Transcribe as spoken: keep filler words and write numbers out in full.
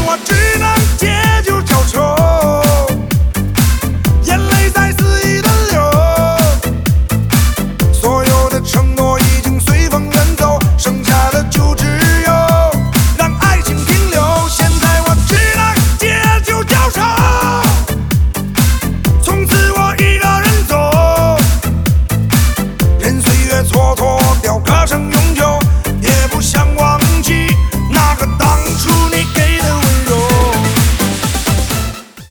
我只能借酒浇愁，眼泪在肆意的流，所有的承诺已经随风远走，剩下的就只有让爱情停留。现在我只能借酒浇愁，从此我一个人走，任岁月蹉跎掉歌声。